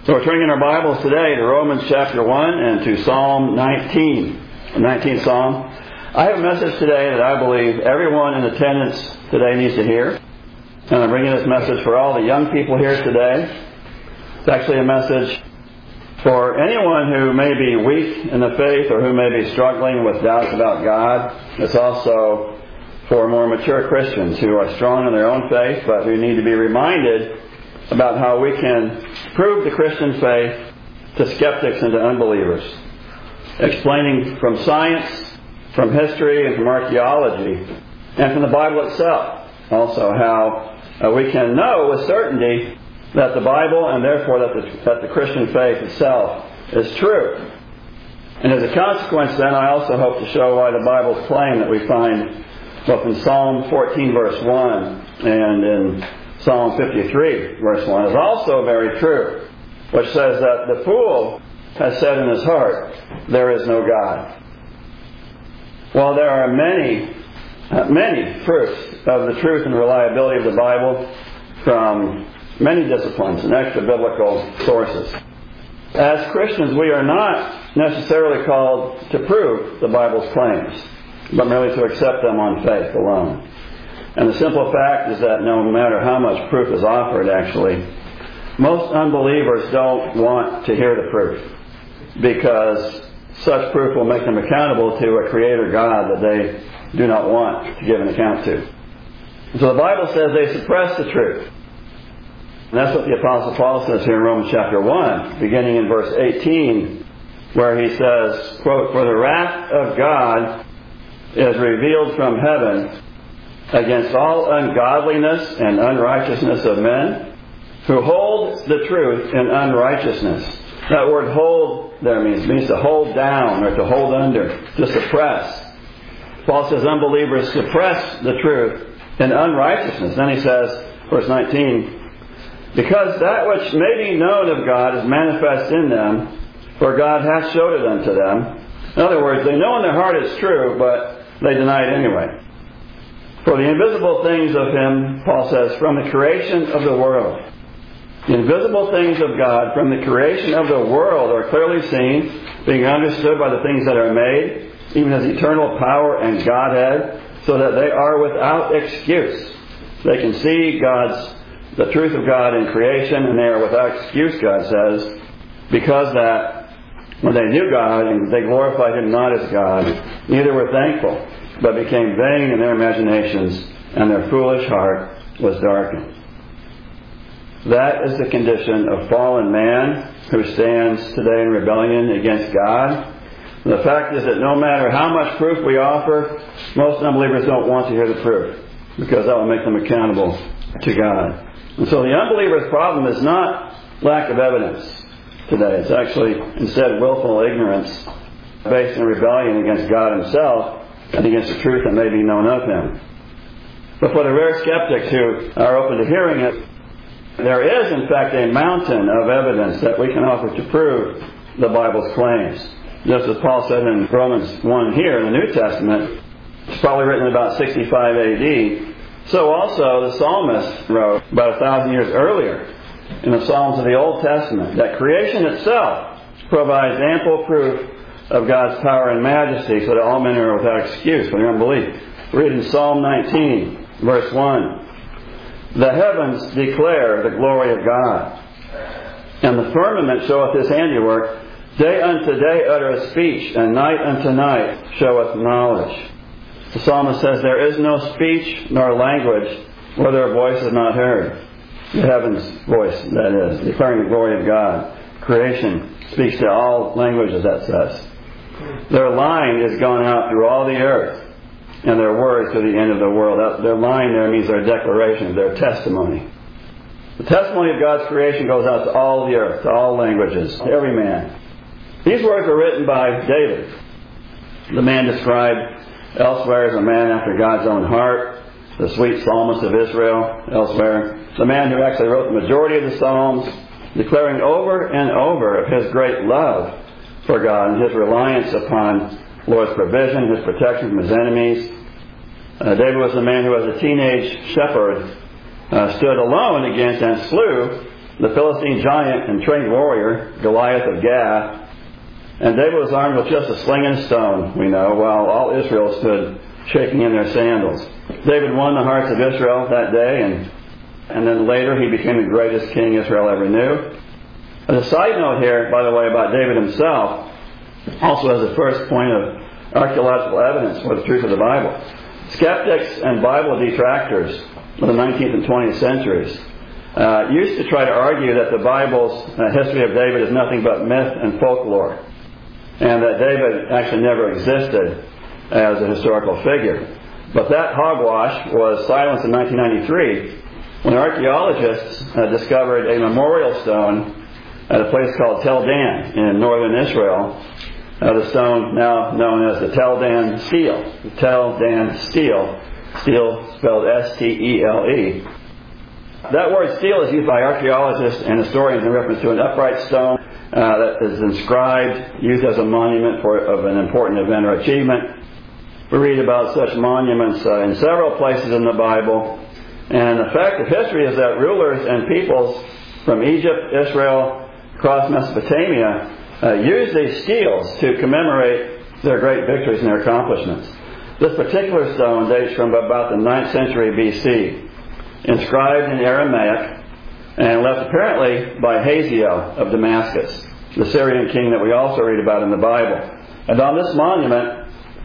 So we're turning in our Bibles today to Romans chapter 1 and to Psalm 19, the 19th Psalm. I have a message today that I believe everyone in attendance today needs to hear. And I'm bringing this message for all the young people here today. It's actually a message for anyone who may be weak in the faith or who may be struggling with doubts about God. It's also for more mature Christians who are strong in their own faith, but who need to be reminded about how we can prove the Christian faith to skeptics and to unbelievers. Explaining from science, from history, and from archaeology, and from the Bible itself. Also how we can know with certainty that the Bible and therefore that the Christian faith itself is true. And as a consequence then, I also hope to show why the Bible's claim that we find both in Psalm 14 verse 1 and in Psalm 53 verse 1 is also very true, which says that the fool has said in his heart, there is no God. Well, there are many proofs of the truth and reliability of the Bible from many disciplines and extra-biblical sources. As Christians, we are not necessarily called to prove the Bible's claims, but merely to accept them on faith alone. And the simple fact is that no matter how much proof is offered, actually, most unbelievers don't want to hear the proof, because such proof will make them accountable to a Creator God that they do not want to give an account to. So the Bible says they suppress the truth. And that's what the Apostle Paul says here in Romans chapter 1, beginning in verse 18, where he says, quote, "For the wrath of God is revealed from heaven against all ungodliness and unrighteousness of men, who hold the truth in unrighteousness." That word hold there means to hold down or to hold under, to suppress. Paul says unbelievers suppress the truth in unrighteousness. Then he says, verse 19, "Because that which may be known of God is manifest in them, for God hath showed it unto them." In other words, they know in their heart it's true, but they deny it anyway. "For the invisible things of Him," Paul says, "from the creation of the world." The invisible things of God from the creation of the world are clearly seen, being understood by the things that are made, even His eternal power and Godhead, so that they are without excuse. They can see the truth of God in creation, and they are without excuse, God says, because that when they knew God and they glorified Him not as God, neither were thankful, but became vain in their imaginations, and their foolish heart was darkened. That is the condition of fallen man who stands today in rebellion against God. And the fact is that no matter how much proof we offer, most unbelievers don't want to hear the proof, because that will make them accountable to God. And so the unbeliever's problem is not lack of evidence today. It's actually instead willful ignorance based in rebellion against God Himself and against the truth that may be known of Him. But for the rare skeptics who are open to hearing it, there is in fact a mountain of evidence that we can offer to prove the Bible's claims. Just as Paul said in Romans 1 here in the New Testament, it's probably written about 65 AD, so also the psalmist wrote about 1,000 years earlier in the Psalms of the Old Testament that creation itself provides ample proof of God's power and majesty, so that all men are without excuse for their unbelief. Read in Psalm 19, verse 1. "The heavens declare the glory of God, and the firmament showeth His handiwork. Day unto day uttereth speech, and night unto night showeth knowledge." The psalmist says, "There is no speech nor language where their voice is not heard." The heavens' voice, that is, declaring the glory of God. Creation speaks to all languages, that says. Their line is gone out through all the earth, and their words to the end of the world. Their line there means their declaration, their testimony. The testimony of God's creation goes out to all the earth, to all languages, to every man. These words were written by David, the man described elsewhere as a man after God's own heart, the sweet psalmist of Israel elsewhere, the man who actually wrote the majority of the Psalms, declaring over and over of His great love for God and His reliance upon Lord's provision, His protection from His enemies. David was the man who, as a teenage shepherd, stood alone against and slew the Philistine giant and trained warrior, Goliath of Gath. And David was armed with just a sling and a stone, we know, while all Israel stood shaking in their sandals. David won the hearts of Israel that day, and then later he became the greatest king Israel ever knew. As a side note here, by the way, about David himself, also as a first point of archaeological evidence for the truth of the Bible. Skeptics and Bible detractors of the 19th and 20th centuries used to try to argue that the Bible's history of David is nothing but myth and folklore, and that David actually never existed as a historical figure. But that hogwash was silenced in 1993 when archaeologists discovered a memorial stone at a place called Tel Dan in northern Israel. The stone now known as the Tel Dan Stele. The Tel Dan Stele. Stele spelled S-T-E-L-E. That word stele is used by archaeologists and historians in reference to an upright stone that is inscribed, used as a monument of an important event or achievement. We read about such monuments in several places in the Bible. And the fact of history is that rulers and peoples from Egypt, Israel, across Mesopotamia used these steles to commemorate their great victories and their accomplishments. This particular stone dates from about the 9th century BC, inscribed in Aramaic, and left apparently by Hazael of Damascus, the Syrian king that we also read about in the Bible. And on this monument,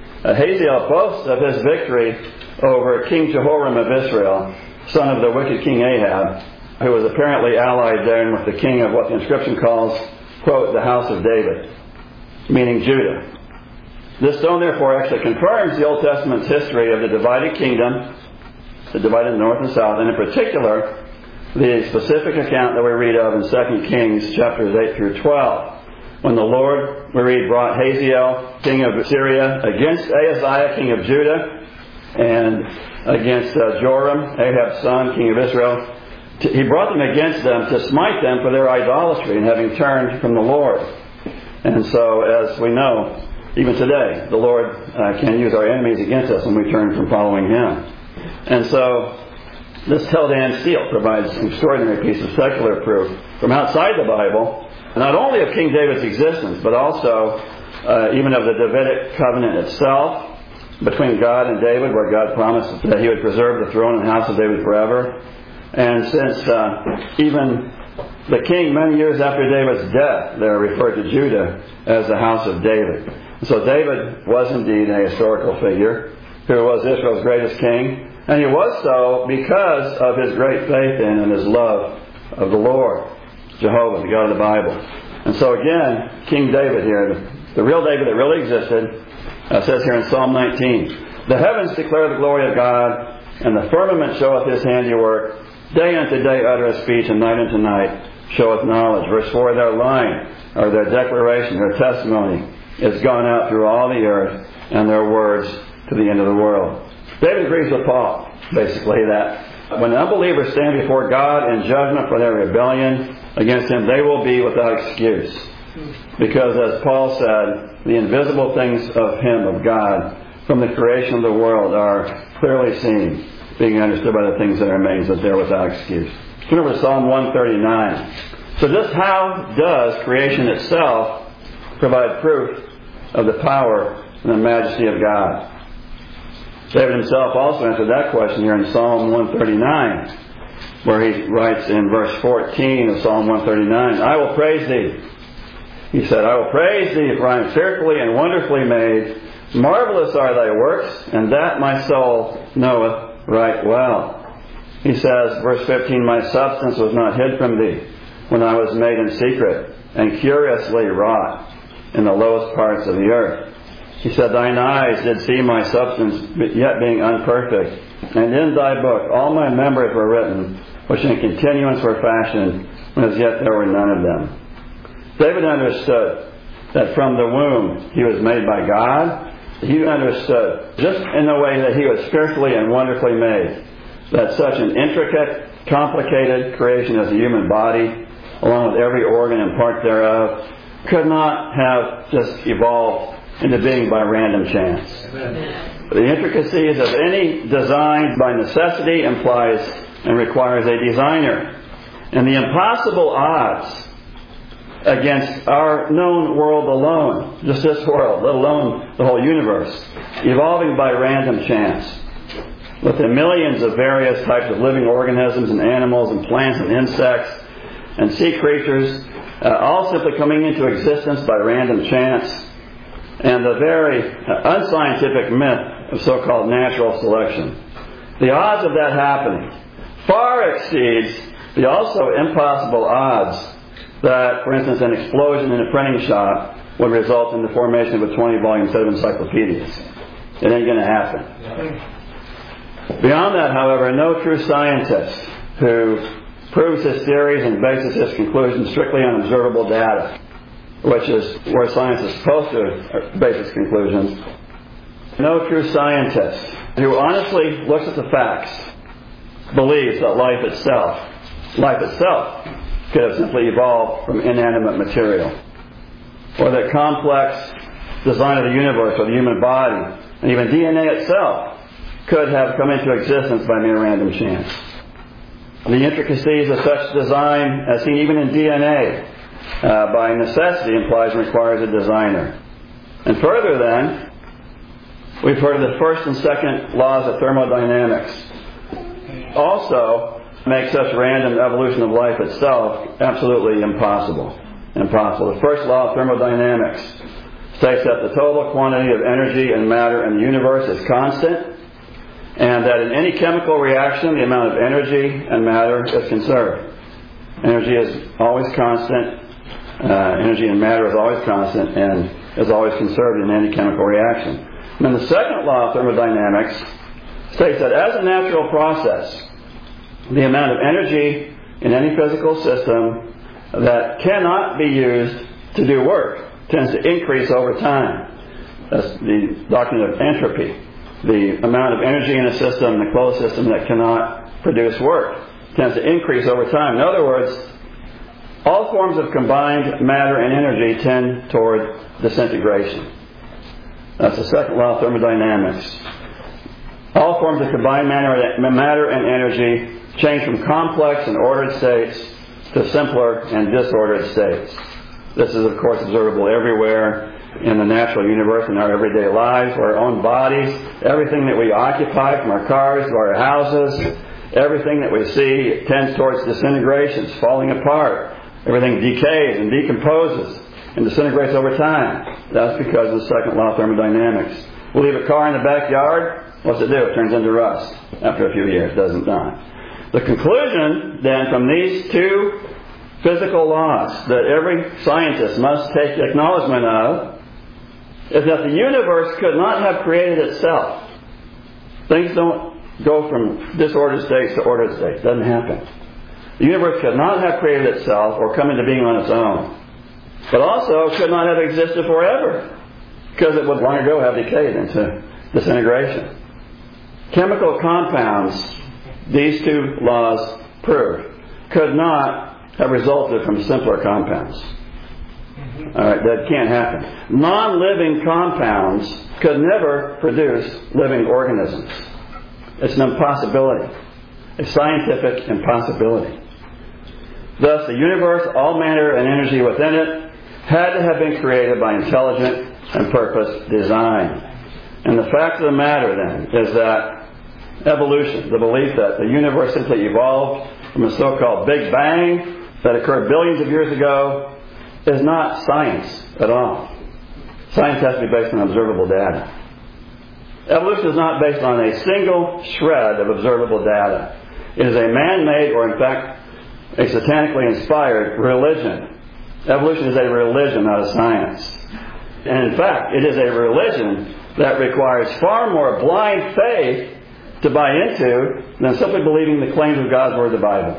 Hazael boasts of his victory over King Jehoram of Israel, son of the wicked King Ahab, who was apparently allied then with the king of what the inscription calls, quote, the house of David, meaning Judah. This stone, therefore, actually confirms the Old Testament's history of the divided kingdom, the divided north and south, and in particular, the specific account that we read of in 2 Kings chapters 8 through 12. When the Lord, we read, brought Hazael, king of Syria, against Ahaziah, king of Judah, and against Joram, Ahab's son, king of Israel. He brought them against them to smite them for their idolatry and having turned from the Lord. And so, as we know, even today, the Lord can use our enemies against us when we turn from following Him. And so, this Tel Dan Stele provides an extraordinary piece of secular proof from outside the Bible, not only of King David's existence, but also even of the Davidic covenant itself between God and David, where God promised that He would preserve the throne and house of David forever. And since even the king, many years after David's death, they're referred to Judah as the house of David. So David was indeed a historical figure who was Israel's greatest king. And he was so because of his great faith in and his love of the Lord, Jehovah, the God of the Bible. And so again, King David here, the real David that really existed, says here in Psalm 19, the heavens declare the glory of God, and the firmament showeth His handiwork. Day unto day uttereth speech, and night unto night showeth knowledge. Verse 4, their line, or their declaration, their testimony, is gone out through all the earth, and their words to the end of the world. David agrees with Paul, basically, that when unbelievers stand before God in judgment for their rebellion against Him, they will be without excuse. Because, as Paul said, the invisible things of Him, of God, from the creation of the world are clearly seen, being understood by the things that are made, that they're without excuse. Turn over to Psalm 139. So just how does creation itself provide proof of the power and the majesty of God? David himself also answered that question here in Psalm 139, where he writes in verse 14 of Psalm 139, I will praise Thee. He said, I will praise Thee, for I am fearfully and wonderfully made. Marvelous are Thy works, and that my soul knoweth right well. He says, verse 15, my substance was not hid from Thee when I was made in secret and curiously wrought in the lowest parts of the earth. He said, Thine eyes did see my substance yet being unperfect, and in Thy book all my members were written, which in continuance were fashioned, when as yet there were none of them. David understood that from the womb he was made by God. He understood, just in the way that he was fearfully and wonderfully made, that such an intricate, complicated creation as the human body, along with every organ and part thereof, could not have just evolved into being by random chance. Amen. The intricacies of any design by necessity implies and requires a designer. and the impossible odds against our known world alone, just this world, let alone the whole universe, evolving by random chance, with the millions of various types of living organisms and animals and plants and insects and sea creatures, all simply coming into existence by random chance, and the very unscientific myth of so-called natural selection. The odds of that happening far exceeds the also impossible odds that, for instance, an explosion in a printing shop would result in the formation of a 20-volume set of encyclopedias. It ain't going to happen. Beyond that, however, no true scientist who proves his theories and bases his conclusions strictly on observable data, which is where science is supposed to base its conclusions, no true scientist who honestly looks at the facts believes that life itself could have simply evolved from inanimate material, or that complex design of the universe or the human body, and even DNA itself, could have come into existence by mere random chance. The intricacies of such design, as seen even in DNA, by necessity implies and requires a designer. And further then, we've heard of the first and second laws of thermodynamics. Also, make such random evolution of life itself absolutely impossible. The first law of thermodynamics states that the total quantity of energy and matter in the universe is constant, and that in any chemical reaction, the amount of energy and matter is conserved. Energy is always constant. Energy and matter is always constant and is always conserved in any chemical reaction. And then the second law of thermodynamics states that as a natural process, the amount of energy in any physical system that cannot be used to do work tends to increase over time. That's the doctrine of entropy. The amount of energy in a system, the closed system, that cannot produce work tends to increase over time. In other words, all forms of combined matter and energy tend toward disintegration. That's the second law of thermodynamics. All forms of combined matter and energy change from complex and ordered states to simpler and disordered states. This is, of course, observable everywhere in the natural universe, in our everyday lives, our own bodies, everything that we occupy, from our cars to our houses, everything that we see tends towards disintegration, falling apart. Everything decays and decomposes and disintegrates over time. That's because of the second law of thermodynamics. We leave a car in the backyard, what's it do? It turns into rust after a few years, doesn't it? The conclusion, then, from these two physical laws that every scientist must take acknowledgement of is that the universe could not have created itself. Things don't go from disordered states to ordered states. It doesn't happen. The universe could not have created itself or come into being on its own. But also could not have existed forever, because it would long ago have decayed into disintegration. Chemical compounds, these two laws prove, could not have resulted from simpler compounds. Alright, that can't happen. Non-living compounds could never produce living organisms. It's an impossibility. A scientific impossibility. Thus, the universe, all matter and energy within it, had to have been created by intelligent and purposed design. And the fact of the matter, then, is that evolution, the belief that the universe simply evolved from a so-called Big Bang that occurred billions of years ago, is not science at all. Science has to be based on observable data. Evolution is not based on a single shred of observable data. It is a man-made, or in fact, a satanically inspired religion. Evolution is a religion, not a science. And in fact, it is a religion that requires far more blind faith to buy into than simply believing the claims of God's Word, the Bible.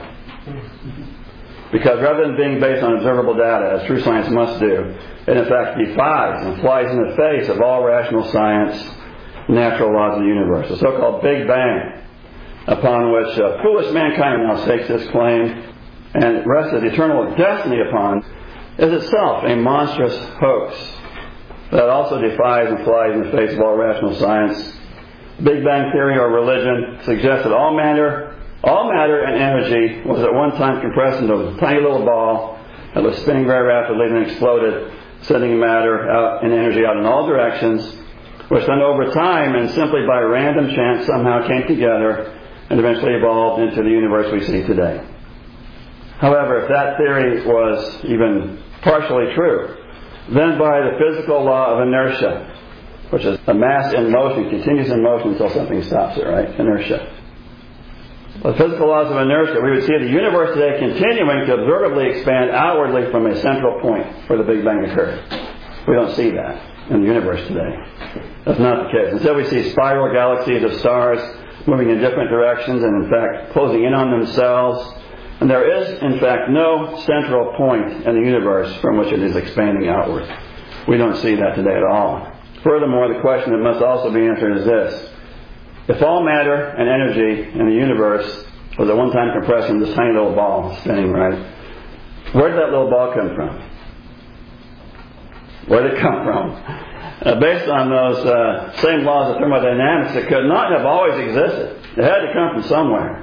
Because rather than being based on observable data, as true science must do, it in fact defies and flies in the face of all rational science, natural laws of the universe. The so-called Big Bang, upon which foolish mankind now stakes this claim and rests its eternal destiny upon, is itself a monstrous hoax that also defies and flies in the face of all rational science. Big Bang theory or religion suggests that all matter All matter and energy was at one time compressed into a tiny little ball that was spinning very rapidly and exploded, sending matter out and energy out in all directions, which then over time and simply by random chance somehow came together and eventually evolved into the universe we see today. However, if that theory was even partially true, then by the physical law of inertia, which is a mass in motion, continues in motion until something stops it, right? Inertia. The physical laws of inertia, we would see the universe today continuing to observably expand outwardly from a central point where the Big Bang occurred. We don't see that in the universe today. That's not the case. Instead, we see spiral galaxies of stars moving in different directions and, in fact, closing in on themselves. And there is, in fact, no central point in the universe from which it is expanding outward. We don't see that today at all. Furthermore, the question that must also be answered is this. If all matter and energy in the universe was at one time compressed in this tiny little ball spinning, right, where did that little ball come from? Where did it come from? Based on those same laws of thermodynamics, it could not have always existed. It had to come from somewhere.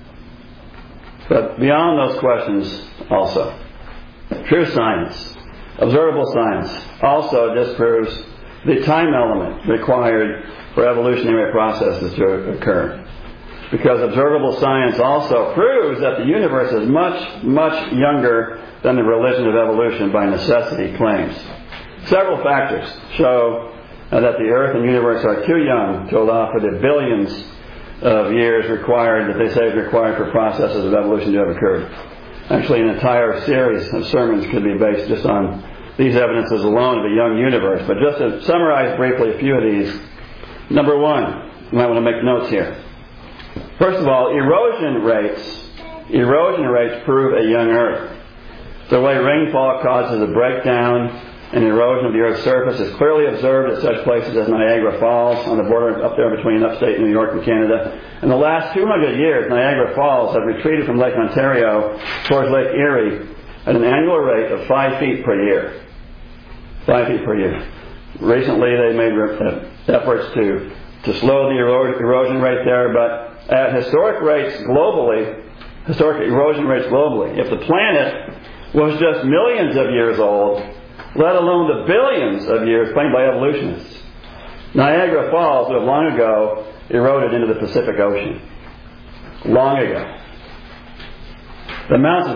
But beyond those questions also, true science, observable science, also disproves the time element required for evolutionary processes to occur. Because observable science also proves that the universe is much, much younger than the religion of evolution by necessity claims. Several factors show that the Earth and universe are too young to allow for the billions of years required, that they say is required for processes of evolution to have occurred. Actually, an entire series of sermons could be based just on these evidences alone of a young universe. But just to summarize briefly a few of these. Number one, you might want to make notes here. First of all, erosion rates prove a young Earth. The way rainfall causes a breakdown and erosion of the Earth's surface is clearly observed at such places as Niagara Falls on the border up there between upstate New York and Canada. In the last 200 years, Niagara Falls have retreated from Lake Ontario towards Lake Erie at an annual rate of 5 feet per year. 5 feet per year. Recently, they made efforts to slow the erosion rate there, but at historic erosion rates globally, if the planet was just millions of years old, let alone the billions of years claimed by evolutionists, Niagara Falls would have long ago eroded into the Pacific Ocean. Long ago. The mountains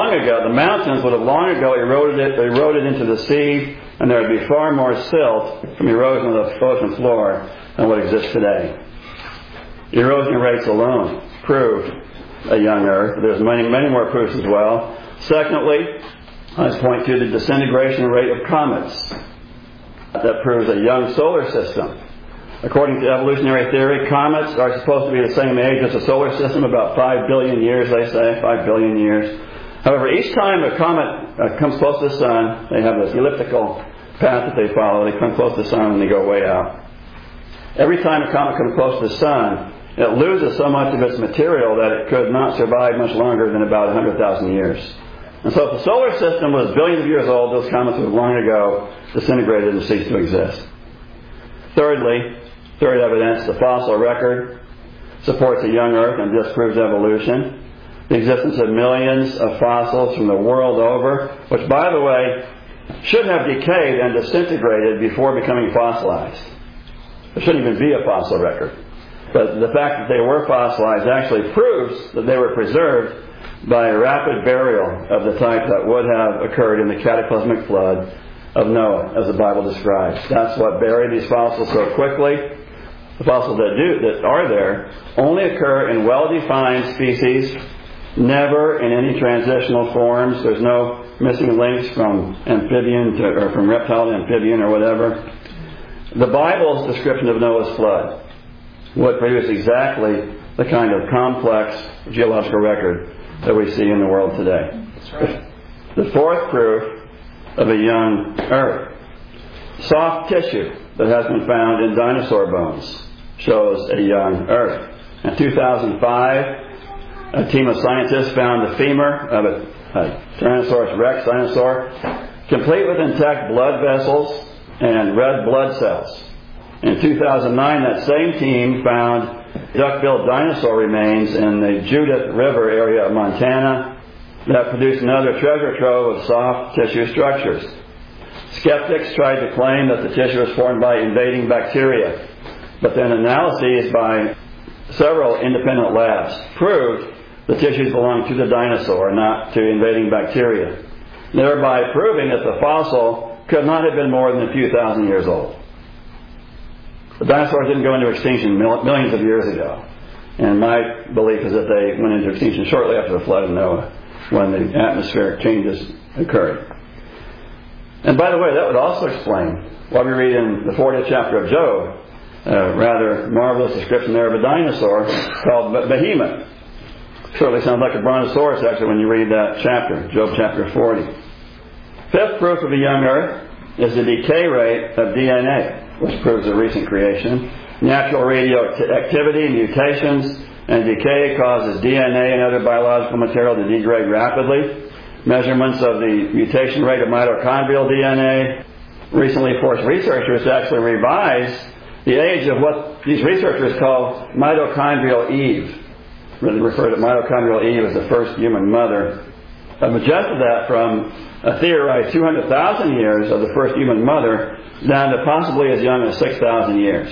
would have long ago eroded into the sea, and there would be far more silt from erosion of the ocean floor than what exists today. Erosion rates alone prove a young Earth. There's many, many more proofs as well. Secondly, let's point to the disintegration rate of comets. That proves a young solar system. According to evolutionary theory, comets are supposed to be the same age as the solar system, about 5 billion years, they say, 5 billion years. However, each time a comet comes close to the sun, they have this elliptical path that they follow. They come close to the sun and they go way out. Every time a comet comes close to the sun, it loses so much of its material that it could not survive much longer than about 100,000 years. And so if the solar system was billions of years old, those comets would have long ago disintegrated and ceased to exist. Thirdly, third evidence, the fossil record supports a young Earth and disproves evolution. The existence of millions of fossils from the world over, which, by the way, should have decayed and disintegrated before becoming fossilized. There shouldn't even be a fossil record. But the fact that they were fossilized actually proves that they were preserved by a rapid burial of the type that would have occurred in the cataclysmic flood of Noah, as the Bible describes. That's what buried these fossils so quickly. The fossils that are there only occur in well-defined species, never in any transitional forms. There's no missing links from amphibian or from reptile to amphibian or whatever. The Bible's description of Noah's flood would produce exactly the kind of complex geological record that we see in the world today. That's right. The fourth proof of a young Earth. Soft tissue that has been found in dinosaur bones shows a young Earth. In 2005, a team of scientists found the femur of a Tyrannosaurus rex dinosaur, complete with intact blood vessels and red blood cells. In 2009, that same team found duck-billed dinosaur remains in the Judith River area of Montana that produced another treasure trove of soft tissue structures. Skeptics tried to claim that the tissue was formed by invading bacteria, but then analyses by several independent labs proved the tissues belonged to the dinosaur, not to invading bacteria, thereby proving that the fossil could not have been more than a few thousand years old. The dinosaurs didn't go into extinction millions of years ago, and my belief is that they went into extinction shortly after the flood of Noah, when the atmospheric changes occurred. And by the way, that would also explain what we read in the 40th chapter of Job, a rather marvelous description there of a dinosaur called Behemoth. Certainly sounds like a brontosaurus, actually, when you read that chapter, Job chapter 40. Fifth proof of a young earth is the decay rate of DNA, which proves a recent creation. Natural radioactivity, mutations, and decay causes DNA and other biological material to degrade rapidly. Measurements of the mutation rate of mitochondrial DNA recently forced researchers to actually revise the age of what these researchers call mitochondrial Eve. They refer to mitochondrial Eve as the first human mother. I've adjusted that from a theorized 200,000 years of the first human mother down to possibly as young as 6,000 years.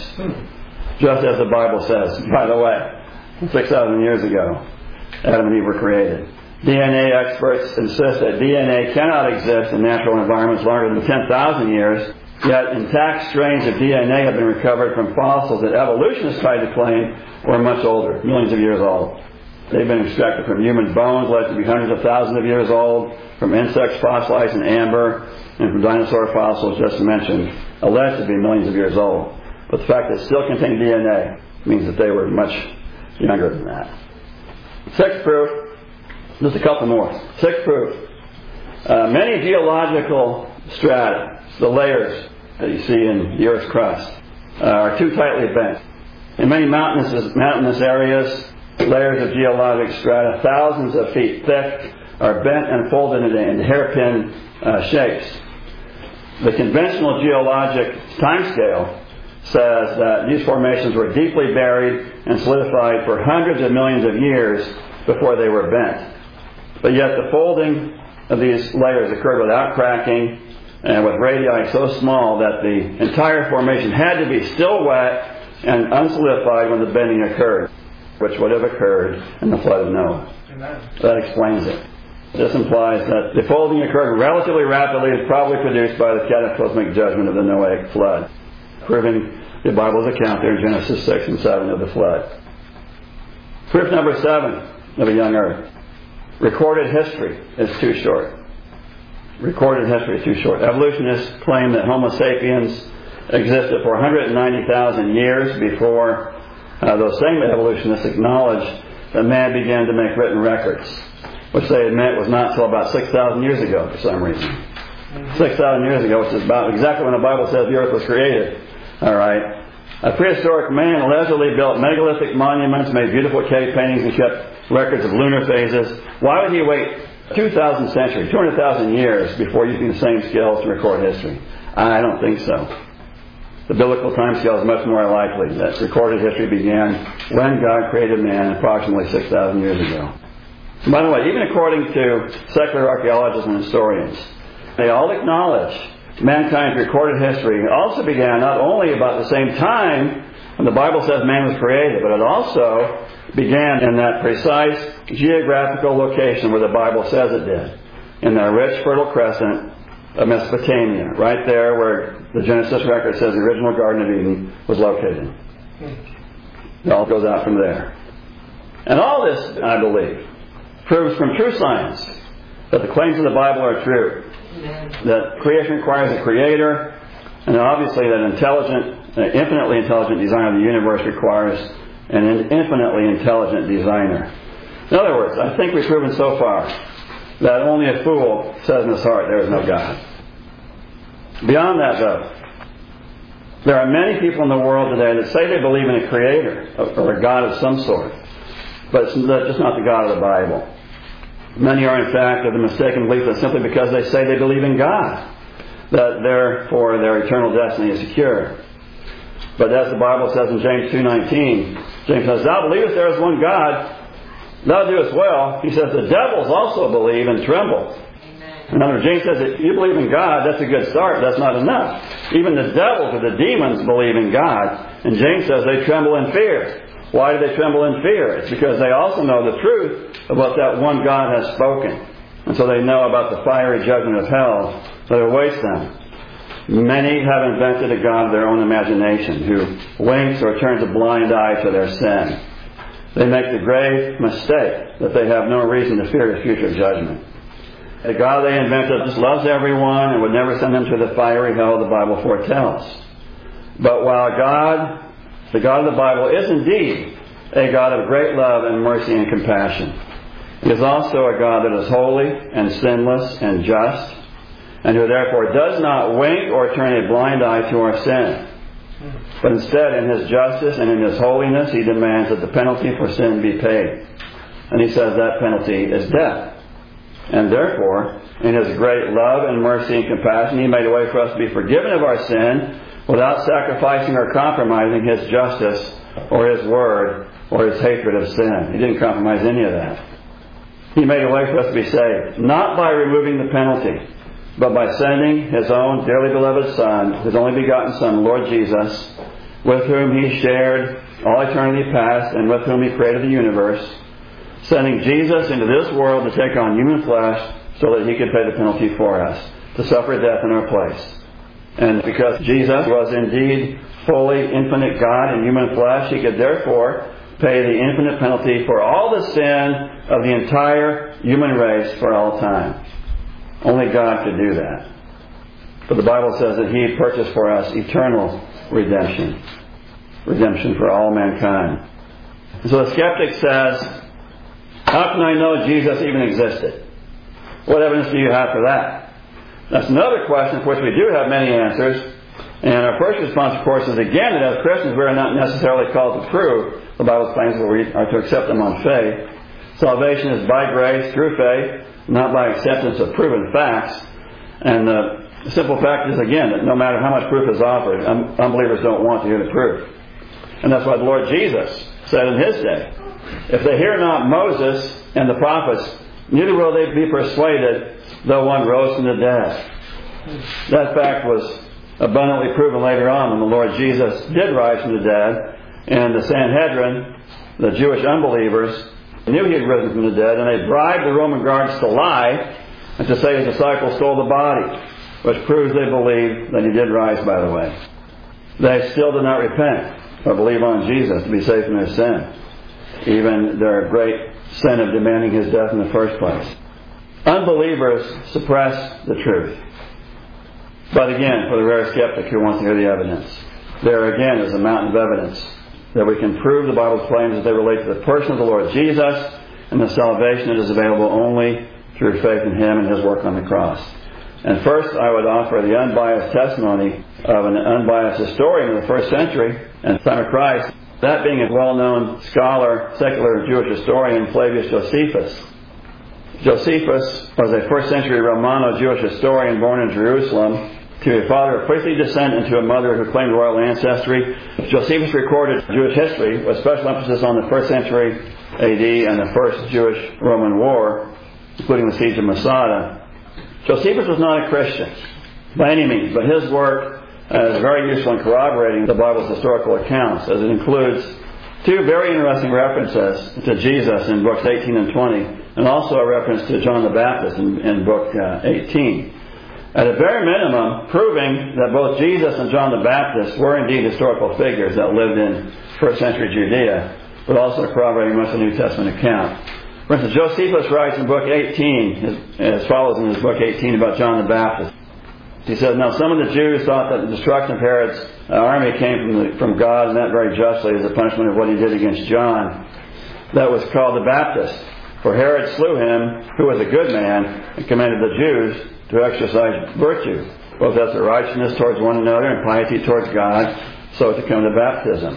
Just as the Bible says, by the way, 6,000 years ago, Adam and Eve were created. DNA experts insist that DNA cannot exist in natural environments longer than 10,000 years, yet intact strains of DNA have been recovered from fossils that evolutionists tried to claim were much older, millions of years old. They've been extracted from human bones, alleged to be hundreds of thousands of years old, from insects fossilized in amber, and from dinosaur fossils just mentioned, alleged to be millions of years old. But the fact that it still contained DNA means that they were much younger than that. Sixth proof, just a couple more. Sixth proof, many geological strata, the layers that you see in the Earth's crust, are too tightly bent. In many mountainous areas, layers of geologic strata, thousands of feet thick, are bent and folded into hairpin shapes. The conventional geologic timescale says that these formations were deeply buried and solidified for hundreds of millions of years before they were bent. But yet the folding of these layers occurred without cracking and with radii so small that the entire formation had to be still wet and unsolidified when the bending occurred, which would have occurred in the flood of Noah. Amen. That explains it. This implies that the folding occurred relatively rapidly and probably produced by the cataclysmic judgment of the Noahic flood, proving the Bible's account there in Genesis 6 and 7 of the flood. Proof number 7 of a young earth. Recorded history is too short. Recorded history is too short. Evolutionists claim that Homo sapiens existed for 190,000 years before those same evolutionists acknowledged that man began to make written records, which they admit was not until about 6,000 years ago for some reason. 6,000 years ago, which is about exactly when the Bible says the earth was created. All right. A prehistoric man allegedly built megalithic monuments, made beautiful cave paintings, and kept records of lunar phases. Why would he wait 2,000 centuries, 200,000 years before using the same skills to record history? I don't think so. The biblical time scale is much more likely that recorded history began when God created man approximately 6,000 years ago. By the way, even according to secular archaeologists and historians, they all acknowledge mankind's recorded history also began not only about the same time when the Bible says man was created, but it also began in that precise geographical location where the Bible says it did, in the rich, fertile crescent of Mesopotamia, right there where the Genesis record says the original Garden of Eden was located. It all goes out from there. And all this, I believe, proves from true science that the claims of the Bible are true. That creation requires a creator, and obviously that infinitely intelligent design of the universe requires an infinitely intelligent designer. In other words, I think we've proven so far that only a fool says in his heart there is no God. Beyond that, though, there are many people in the world today that say they believe in a creator or a God of some sort, but it's just not the God of the Bible. Many are, in fact, of the mistaken belief that simply because they say they believe in God, that therefore their eternal destiny is secure. But as the Bible says in James 2:19, James says, "Thou believest there is one God, thou doest well." He says, "The devils also believe and tremble." In other words, James says that you believe in God, that's a good start, but that's not enough. Even the devils or the demons believe in God. And James says they tremble in fear. Why do they tremble in fear? It's because they also know the truth of what that one God has spoken. And so they know about the fiery judgment of hell that awaits them. Many have invented a God of their own imagination who winks or turns a blind eye to their sin. They make the grave mistake that they have no reason to fear the future judgment. The God they invented just loves everyone and would never send them to the fiery hell the Bible foretells. But while the God of the Bible is indeed a God of great love and mercy and compassion, He is also a God that is holy and sinless and just, and who therefore does not wink or turn a blind eye to our sin. But instead, in His justice and in His holiness, He demands that the penalty for sin be paid. And He says that penalty is death. And therefore, in His great love and mercy and compassion, He made a way for us to be forgiven of our sin without sacrificing or compromising His justice or His word or His hatred of sin. He didn't compromise any of that. He made a way for us to be saved, not by removing the penalty, but by sending His own dearly beloved Son, His only begotten Son, Lord Jesus, with whom He shared all eternity past and with whom He created the universe, sending Jesus into this world to take on human flesh so that He could pay the penalty for us, to suffer death in our place. And because Jesus was indeed fully infinite God in human flesh, He could therefore pay the infinite penalty for all the sin of the entire human race for all time. Only God could do that. But the Bible says that He purchased for us eternal redemption. Redemption for all mankind. And so the skeptic says, how can I know Jesus even existed? What evidence do you have for that? That's another question for which we do have many answers. And our first response, of course, is again that as Christians we are not necessarily called to prove the Bible claims that we are to accept them on faith. Salvation is by grace through faith, not by acceptance of proven facts. And the simple fact is, again, that no matter how much proof is offered, unbelievers don't want to hear the proof. And that's why the Lord Jesus said in His day, if they hear not Moses and the prophets, neither will they be persuaded, though one rose from the dead. That fact was abundantly proven later on when the Lord Jesus did rise from the dead, and the Sanhedrin, the Jewish unbelievers, knew He had risen from the dead, and they bribed the Roman guards to lie and to say His disciples stole the body, which proves they believed that He did rise, by the way. They still did not repent or believe on Jesus to be saved from their sin, even their great sin of demanding His death in the first place. Unbelievers suppress the truth. But again, for the rare skeptic who wants to hear the evidence, there again is a mountain of evidence that we can prove the Bible's claims as they relate to the person of the Lord Jesus and the salvation that is available only through faith in Him and His work on the cross. And first, I would offer the unbiased testimony of an unbiased historian of the first century and time of Christ, that being a well-known scholar, secular Jewish historian, Flavius Josephus. Josephus was a first century Romano-Jewish historian born in Jerusalem to a father of priestly descent and to a mother who claimed royal ancestry. Josephus recorded Jewish history with special emphasis on the first century A.D. and the first Jewish-Roman War, including the siege of Masada. Josephus was not a Christian by any means, but his work is very useful in corroborating the Bible's historical accounts, as it includes two very interesting references to Jesus in books 18 and 20, and also a reference to John the Baptist in book 18. At a very minimum, proving that both Jesus and John the Baptist were indeed historical figures that lived in first century Judea, but also corroborating much of the New Testament account. For instance, Josephus writes in book 18, as follows in his book 18 about John the Baptist. He says, now some of the Jews thought that the destruction of Herod's army came from God, and that very justly as a punishment of what he did against John. That was called the Baptist. For Herod slew him, who was a good man, and commanded the Jews to exercise virtue, both as to righteousness towards one another and piety towards God, so to come to baptism.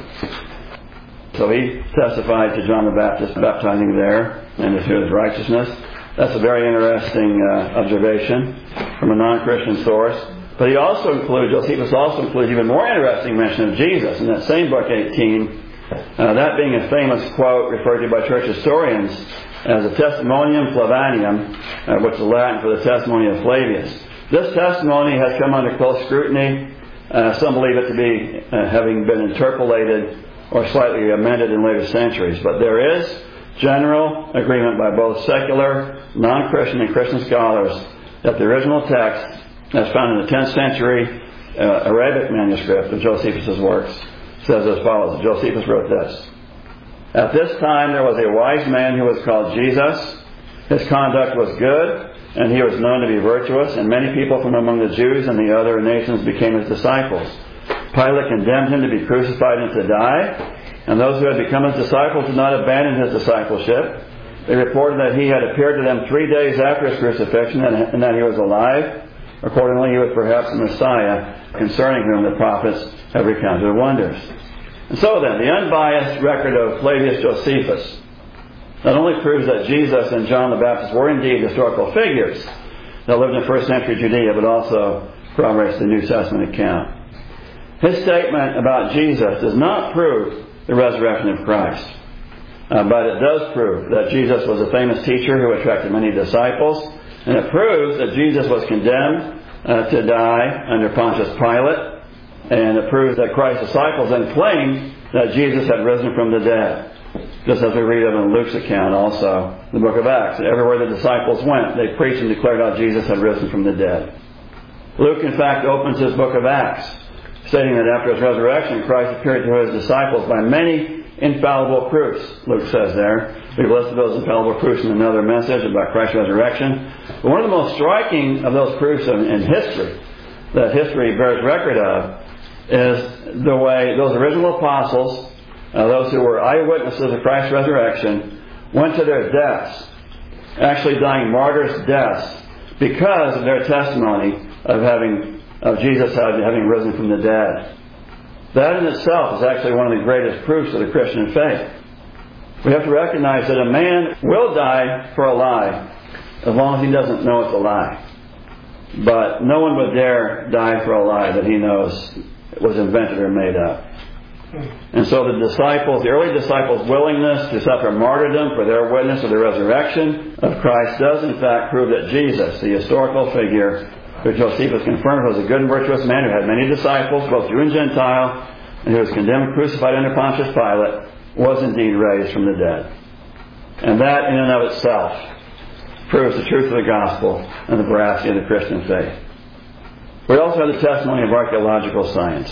So he testified to John the Baptist baptizing there and to his righteousness. That's a very interesting observation from a non-Christian source. But Josephus also includes even more interesting mention of Jesus in that same book 18, that being a famous quote referred to by church historians as the Testimonium Flavianum, which is Latin for the testimony of Flavius. This testimony has come under close scrutiny. Some believe it to be having been interpolated or slightly amended in later centuries. But there is general agreement by both secular, non-Christian, and Christian scholars that the original text, as found in the 10th century Arabic manuscript of Josephus' works, says as follows. Josephus wrote this: "At this time there was a wise man who was called Jesus. His conduct was good, and he was known to be virtuous, and many people from among the Jews and the other nations became his disciples. Pilate condemned him to be crucified and to die, and those who had become his disciples did not abandon his discipleship. They reported that he had appeared to them 3 days after his crucifixion and that he was alive. Accordingly, he was perhaps the Messiah, concerning whom the prophets have recounted wonders." And so then, the unbiased record of Flavius Josephus not only proves that Jesus and John the Baptist were indeed historical figures that lived in first century Judea, but also corroborates the New Testament account. His statement about Jesus does not prove the resurrection of Christ, but it does prove that Jesus was a famous teacher who attracted many disciples, and it proves that Jesus was condemned to die under Pontius Pilate, and it proves that Christ's disciples then claimed that Jesus had risen from the dead, just as we read of in Luke's account also, the book of Acts. Everywhere the disciples went, they preached and declared how Jesus had risen from the dead. Luke, in fact, opens his book of Acts, stating that after his resurrection, Christ appeared to his disciples by many infallible proofs, Luke says there. We've listed those infallible proofs in another message about Christ's resurrection. But one of the most striking of those proofs in history, that history bears record of, is the way those original apostles, those who were eyewitnesses of Christ's resurrection, went to their deaths, actually dying martyrs' deaths, because of their testimony of Jesus having risen from the dead. That in itself is actually one of the greatest proofs of the Christian faith. We have to recognize that a man will die for a lie as long as he doesn't know it's a lie. But no one would dare die for a lie that he knows was invented or made up. And so the early disciples' willingness to suffer martyrdom for their witness of the resurrection of Christ does in fact prove that Jesus, the historical figure who Josephus confirmed was a good and virtuous man who had many disciples, both Jew and Gentile, and who was condemned and crucified under Pontius Pilate, was indeed raised from the dead. And that in and of itself proves the truth of the gospel and the veracity of the Christian faith. We also have the testimony of archaeological science.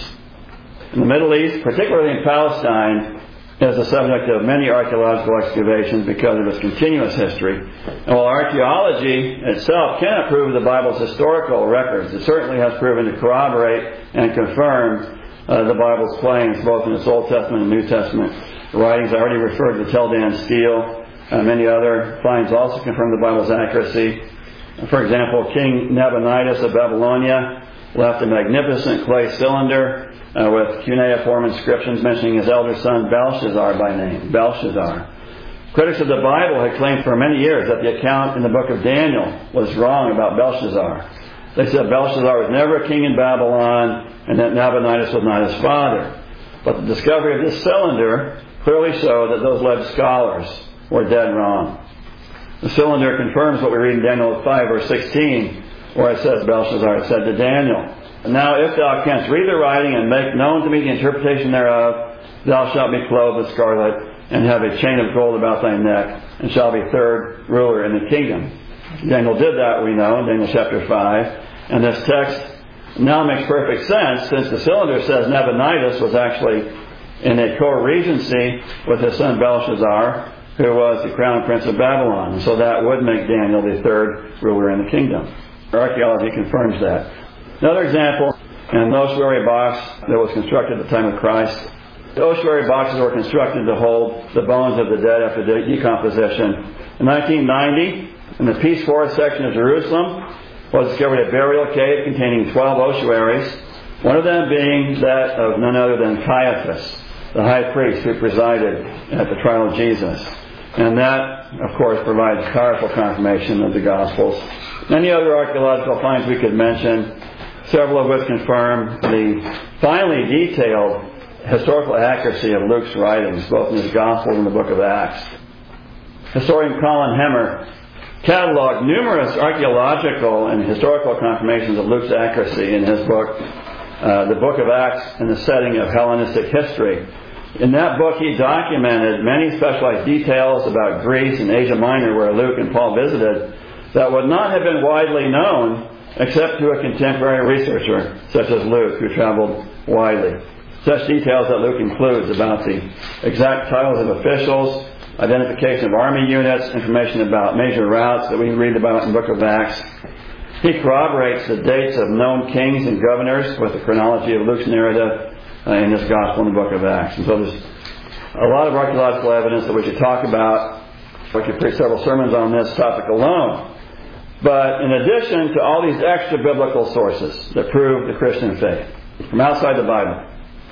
In the Middle East, particularly in Palestine, is the subject of many archaeological excavations because of its continuous history. And while archaeology itself cannot prove the Bible's historical records, it certainly has proven to corroborate and confirm the Bible's claims, both in its Old Testament and New Testament writings. I already referred to Tel Dan steel. Many other finds also confirm the Bible's accuracy. For example, King Nabonidus of Babylonia left a magnificent clay cylinder with cuneiform inscriptions mentioning his elder son Belshazzar by name. Belshazzar. Critics of the Bible had claimed for many years that the account in the book of Daniel was wrong about Belshazzar. They said Belshazzar was never a king in Babylon and that Nabonidus was not his father. But the discovery of this cylinder clearly showed that those led scholars were dead wrong. The cylinder confirms what we read in Daniel 5 verse 16, where it says Belshazzar said to Daniel, "Now if thou canst read the writing and make known to me the interpretation thereof, thou shalt be clothed with scarlet and have a chain of gold about thy neck, and shall be third ruler in the kingdom." Daniel did that, we know, in Daniel chapter 5. And this text now makes perfect sense, since the cylinder says Nabonidus was actually in a co-regency with his son Belshazzar, who was the crown prince of Babylon. And so that would make Daniel the third ruler in the kingdom. Archaeology confirms that. Another example, an ossuary box that was constructed at the time of Christ. The ossuary boxes were constructed to hold the bones of the dead after decomposition. In 1990, in the Peace Forest section of Jerusalem, was discovered a burial cave containing 12 ossuaries, one of them being that of none other than Caiaphas, the high priest who presided at the trial of Jesus. And that, of course, provides powerful confirmation of the Gospels. Many other archaeological finds we could mention. several of which confirm the finely detailed historical accuracy of Luke's writings, both in his Gospel and the book of Acts. Historian Colin Hemmer cataloged numerous archaeological and historical confirmations of Luke's accuracy in his book, the book of Acts, in the setting of Hellenistic history. In that book, he documented many specialized details about Greece and Asia Minor, where Luke and Paul visited, that would not have been widely known except to a contemporary researcher, such as Luke, who traveled widely. Such details that Luke includes about the exact titles of officials, identification of army units, information about major routes that we read about in the book of Acts. He corroborates the dates of known kings and governors with the chronology of Luke's narrative in his Gospel in the book of Acts. And so there's a lot of archaeological evidence that we could talk about. We could preach several sermons on this topic alone. But in addition to all these extra biblical sources that prove the Christian faith from outside the Bible,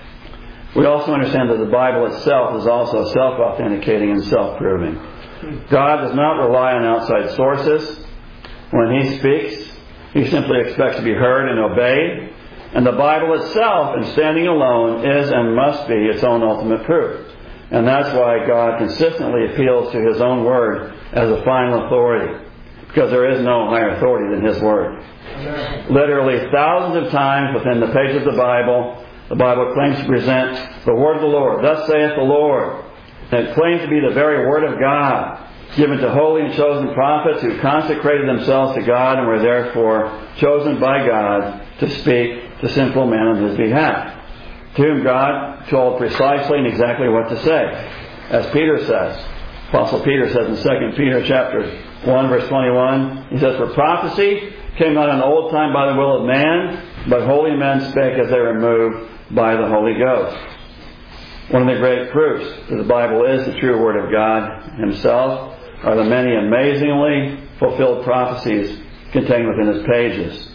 we also understand that the Bible itself is also self-authenticating and self-proving. God does not rely on outside sources. When He speaks, He simply expects to be heard and obeyed. And the Bible itself, in standing alone, is and must be its own ultimate proof. And that's why God consistently appeals to His own Word as a final authority, because there is no higher authority than His Word. Literally thousands of times within the pages of the Bible claims to present the word of the Lord. Thus saith the Lord. And it claims to be the very Word of God, given to holy and chosen prophets who consecrated themselves to God and were therefore chosen by God to speak to sinful men on His behalf, to whom God told precisely and exactly what to say. As Peter says, Apostle Peter says in 2 Peter chapter 1 verse 21, he says, "For prophecy came not in old time by the will of man, but holy men spake as they were moved by the Holy Ghost." One of the great proofs that the Bible is the true Word of God Himself are the many amazingly fulfilled prophecies contained within its pages.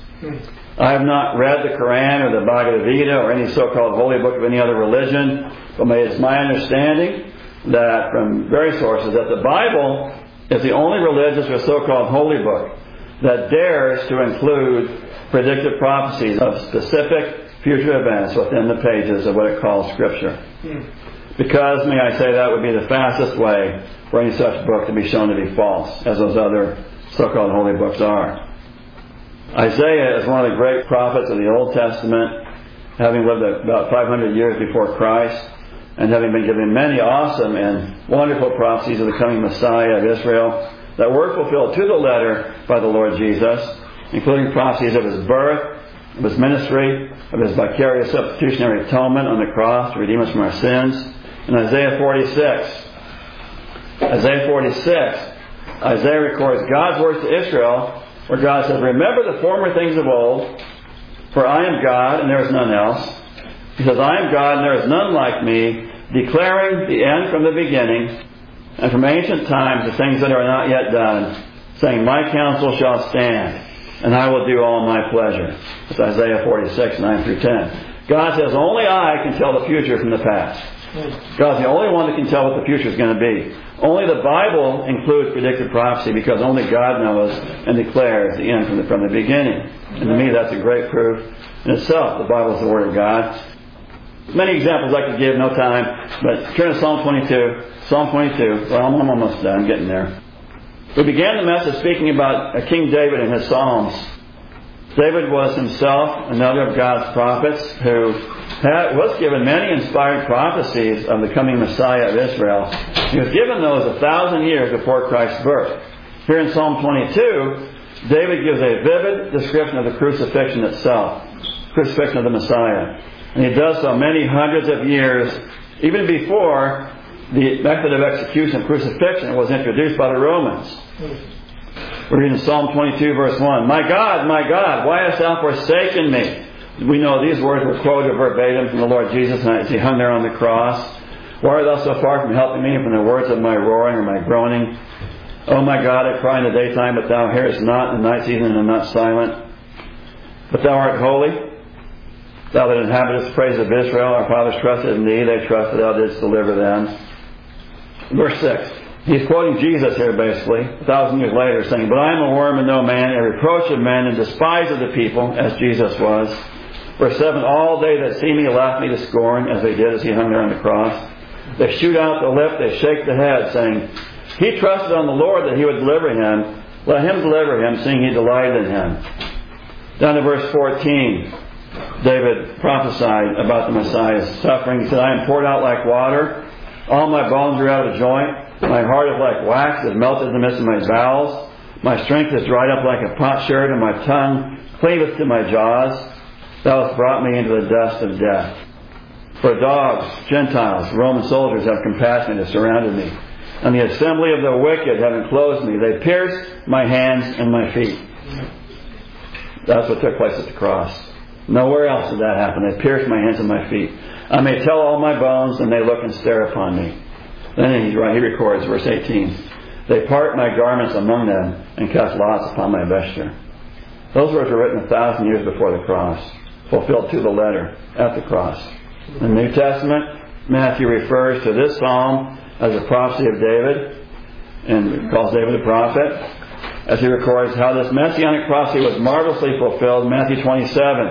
I have not read the Quran or the Bhagavad Gita or any so-called holy book of any other religion, but it's my understanding that from various sources that the Bible is the only religious or so-called holy book that dares to include predictive prophecies of specific future events within the pages of what it calls Scripture. Because, may I say, that would be the fastest way for any such book to be shown to be false, as those other so-called holy books are. Isaiah is one of the great prophets of the Old Testament, having lived about 500 years before Christ, and having been given many awesome and wonderful prophecies of the coming Messiah of Israel that were fulfilled to the letter by the Lord Jesus, including prophecies of His birth, of His ministry, of His vicarious substitutionary atonement on the cross to redeem us from our sins. In Isaiah 46, Isaiah records God's words to Israel, where God says, "Remember the former things of old, for I am God and there is none else." He says, "I am God and there is none like me, declaring the end from the beginning, and from ancient times the things that are not yet done, saying, my counsel shall stand, and I will do all my pleasure." It's Isaiah 46, 9 through 10. God says, only I can tell the future from the past. God's the only one that can tell what the future is going to be. Only the Bible includes predictive prophecy because only God knows and declares the end from the beginning. And to me, that's a great proof in itself. The Bible is the Word of God. Many examples I could give, no time, but turn to Psalm 22. Psalm 22. Well, I'm almost done. I'm getting there. We began the message speaking about King David and his Psalms. David was himself another of God's prophets who was given many inspired prophecies of the coming Messiah of Israel. He was given those 1,000 years before Christ's birth. Here in Psalm 22, David gives a vivid description of the crucifixion itself, crucifixion of the Messiah. And he does so many hundreds of years, even before the method of execution, crucifixion, was introduced by the Romans. We're reading Psalm 22, verse 1. my God, why hast thou forsaken me?" We know these words were quoted verbatim from the Lord Jesus as He hung there on the cross. "Why art thou so far from helping me, from the words of my roaring or my groaning? O my God, I cry in the daytime, but thou hearest not, in the night season, and am not silent. But thou art holy, thou that inhabitest the praise of Israel. Our fathers trusted in thee, they trusted thou didst deliver them." Verse 6. He's quoting Jesus here basically, 1,000 years later, saying, "But I am a worm and no man, a reproach of men and despise of the people," as Jesus was. Verse 7, "All they that see me laugh me to scorn, as they did as he hung there on the cross. They shoot out the lip, they shake the head, saying, He trusted on the Lord that He would deliver him. Let Him deliver him, seeing He delighted in him." Down to verse 14, David prophesied about the Messiah's suffering. He said, "I am poured out like water. All my bones are out of joint. My heart is like wax, is melted in the midst of my bowels. My strength is dried up like a potsherd, and my tongue cleaveth to my jaws. Thou hast brought me into the dust of death. For dogs, Gentiles, Roman soldiers have compassed me, they surrounded me. And the assembly of the wicked have enclosed me. They pierced my hands and my feet." That's what took place at the cross. Nowhere else did that happen. They pierced my hands and my feet. "I may tell all my bones, and they look and stare upon me." Then he records, verse 18, "They part my garments among them, and cast lots upon my vesture." Those words were written 1,000 years before the cross, fulfilled to the letter at the cross. In the New Testament, Matthew refers to this psalm as a prophecy of David, and calls David a prophet, as he records how this messianic prophecy was marvelously fulfilled in Matthew 27.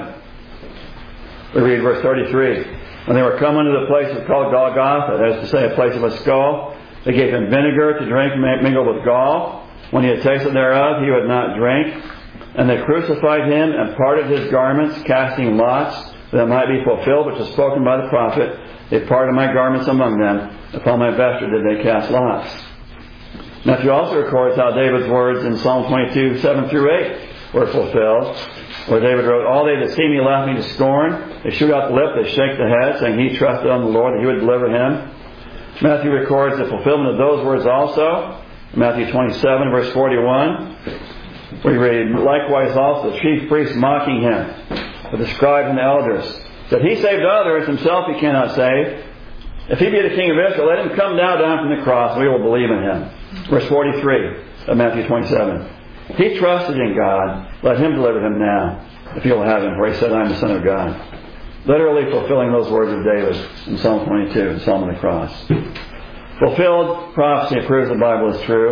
We read verse 33. "When they were come unto the place called Golgotha," that is to say, a place of a skull, "they gave him vinegar to drink mingled with gall. When he had tasted thereof, he would not drink. And they crucified him, and parted his garments, casting lots, that it might be fulfilled which was spoken by the prophet. They parted my garments among them. Upon my vesture did they cast lots." Matthew also records how David's words in Psalm 22, 7 through 8 were fulfilled, where David wrote, "All they that see me laugh me to scorn. They shoot out the lip, they shake the head, saying He trusted on the Lord that He would deliver him." Matthew records the fulfillment of those words also. Matthew 27, verse 41. We read, "Likewise also the chief priests mocking him, with the scribes and the elders, said, He saved others, himself he cannot save. If he be the King of Israel, let him come down from the cross, and we will believe in him." Verse 43 of Matthew 27. "He trusted in God, let him deliver him now, if he will have him, for he said, I am the Son of God." Literally fulfilling those words of David in Psalm 22, the Psalm of the Cross. Fulfilled prophecy proves the Bible is true.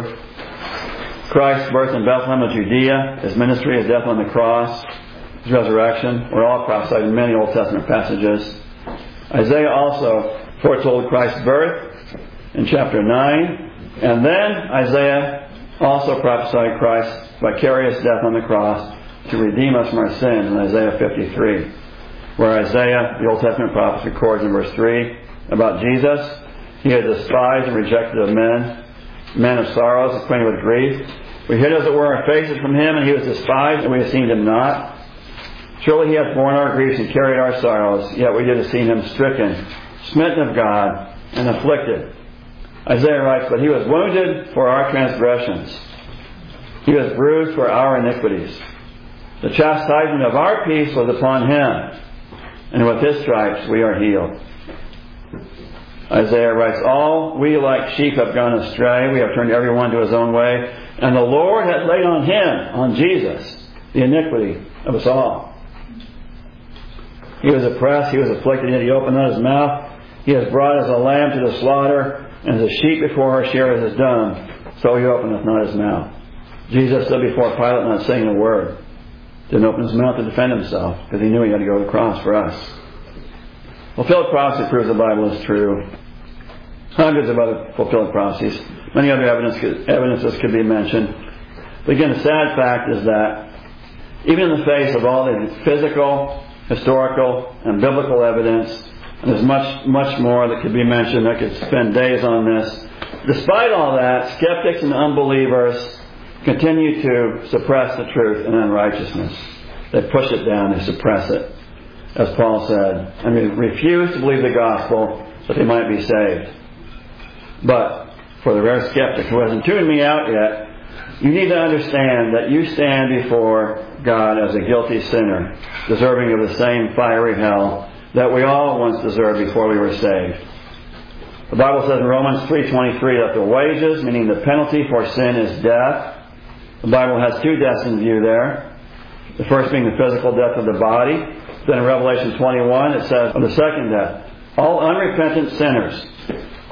Christ's birth in Bethlehem of Judea, His ministry, His death on the cross, His resurrection were all prophesied in many Old Testament passages. Isaiah also foretold Christ's birth in chapter 9. And then Isaiah also prophesied Christ's vicarious death on the cross to redeem us from our sin in Isaiah 53. Where Isaiah, the Old Testament prophet, records in verse 3 about Jesus. "He is despised and rejected of men, men of sorrows, acquainted with grief. We hid as it were our faces from Him, and He was despised, and we esteemed Him not. Surely He hath borne our griefs and carried our sorrows, yet we did esteem Him stricken, smitten of God, and afflicted." Isaiah writes, "But He was wounded for our transgressions. He was bruised for our iniquities. The chastisement of our peace was upon Him, and with His stripes we are healed." Isaiah writes, "All we like sheep have gone astray. We have turned every one to his own way. And the Lord hath laid on Him," on Jesus, "the iniquity of us all. He was oppressed, He was afflicted, yet He opened not His mouth. He has brought as a lamb to the slaughter, and as a sheep before her shearers is dumb, so He openeth not His mouth." Jesus stood before Pilate not saying a word. Didn't open His mouth to defend Himself, because He knew He had to go to the cross for us. Fulfilled prophecy proves the Bible is true. Hundreds of other fulfilled prophecies. Many other evidences could be mentioned. But again, the sad fact is that even in the face of all the physical, historical, and biblical evidence, and there's much more that could be mentioned, I could spend days on this. Despite all that, skeptics and unbelievers continue to suppress the truth and unrighteousness. They push it down, they suppress it, as Paul said, and they refuse to believe the gospel that they might be saved. But for the rare skeptic who hasn't tuned me out yet, you need to understand that you stand before God as a guilty sinner, deserving of the same fiery hell that we all once deserved before we were saved. The Bible says in Romans 3:23 that the wages, meaning the penalty for sin, is death. The Bible has two deaths in view there. The first being the physical death of the body. Then in Revelation 21 it says of the second death, all unrepentant sinners,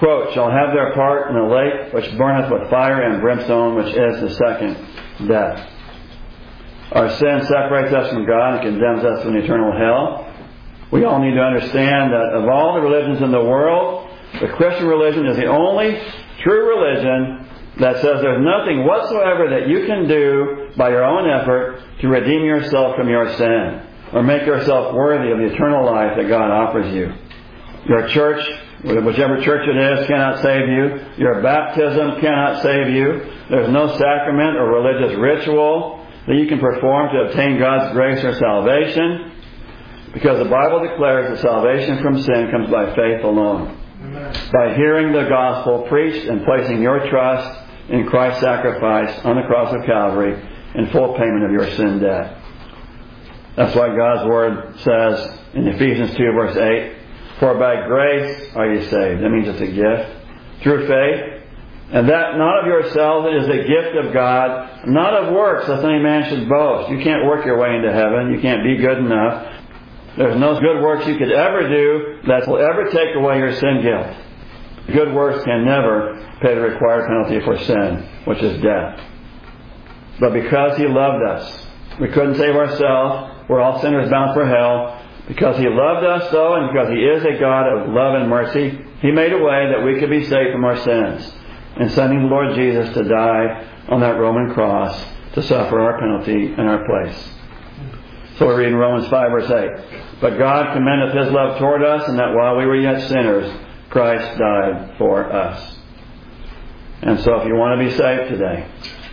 quote, shall have their part in the lake which burneth with fire and brimstone, which is the second death. Our sin separates us from God and condemns us to an eternal hell. We all need to understand that of all the religions in the world, the Christian religion is the only true religion that says there's nothing whatsoever that you can do by your own effort to redeem yourself from your sin or make yourself worthy of the eternal life that God offers you. Your church, whichever church it is, cannot save you. Your baptism cannot save you. There's no sacrament or religious ritual that you can perform to obtain God's grace or salvation, because the Bible declares that salvation from sin comes by faith alone. Amen. By hearing the gospel preached and placing your trust in Christ's sacrifice on the cross of Calvary in full payment of your sin debt. That's why God's Word says in Ephesians 2 verse 8, for by grace are you saved. That means it's a gift through faith. And that not of yourselves, it is a gift of God, not of works, lest any man should boast. You can't work your way into heaven. You can't be good enough. There's no good works you could ever do that will ever take away your sin guilt. Good works can never pay the required penalty for sin, which is death. But because He loved us, we couldn't save ourselves. We're all sinners bound for hell. Because He loved us, though, and because He is a God of love and mercy, He made a way that we could be saved from our sins, in sending the Lord Jesus to die on that Roman cross to suffer our penalty in our place. So we read in Romans 5 verse 8, but God commendeth His love toward us, and that while we were yet sinners, Christ died for us. And so if you want to be saved today,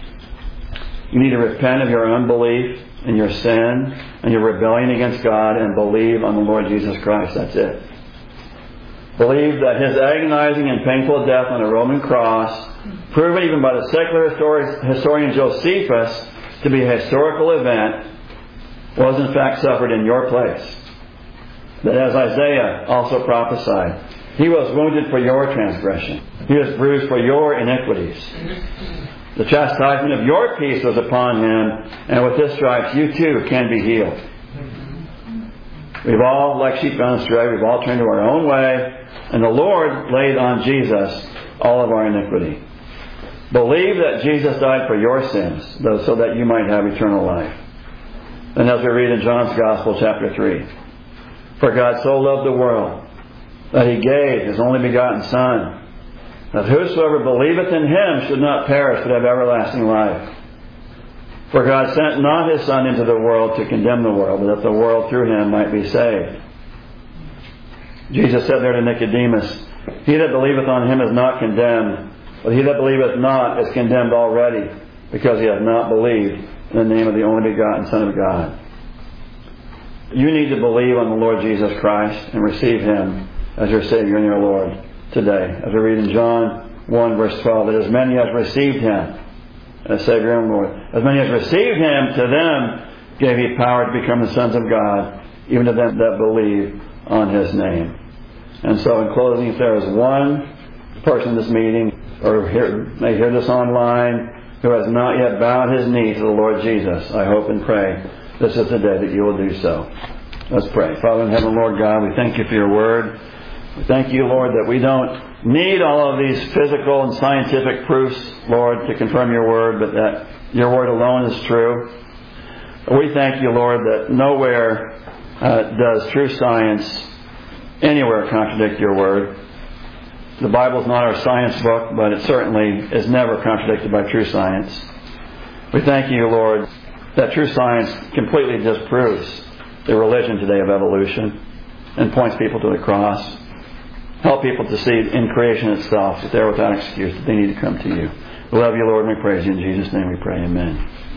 you need to repent of your unbelief and your sin and your rebellion against God and believe on the Lord Jesus Christ. That's it. Believe that His agonizing and painful death on a Roman cross, proven even by the secular historian Josephus to be a historical event, was in fact suffered in your place. That as Isaiah also prophesied, He was wounded for your transgression. He was bruised for your iniquities. The chastisement of your peace was upon Him, and with His stripes you too can be healed. We've all, like sheep gone astray, we've all turned to our own way, and the Lord laid on Jesus all of our iniquity. Believe that Jesus died for your sins, so that you might have eternal life. And as we read in John's Gospel, chapter 3, for God so loved the world that He gave His only begotten Son, that whosoever believeth in Him should not perish but have everlasting life. For God sent not His Son into the world to condemn the world, but that the world through Him might be saved. Jesus said there to Nicodemus, he that believeth on Him is not condemned, but he that believeth not is condemned already, because he hath not believed in the name of the only begotten Son of God. You need to believe on the Lord Jesus Christ and receive Him as your Savior and your Lord today. As we read in John 1 verse 12, that as many as received Him as Savior and Lord, as many as received Him, to them gave He power to become the sons of God, even to them that believe on His name. And so in closing, if there is one person in this meeting, or may hear this online, who has not yet bowed his knee to the Lord Jesus, I hope and pray this is the day that you will do so. Let's pray. Father in heaven, Lord God, we thank You for Your Word. We thank You, Lord, that we don't need all of these physical and scientific proofs, Lord, to confirm Your Word, but that Your Word alone is true. We thank You, Lord, that nowhere does true science anywhere contradict Your Word. The Bible is not our science book, but it certainly is never contradicted by true science. We thank You, Lord, that true science completely disproves the religion today of evolution and points people to the cross. Help people to see in creation itself that they're without excuse, that they need to come to You. We love You, Lord, and we praise You. In Jesus' name we pray. Amen.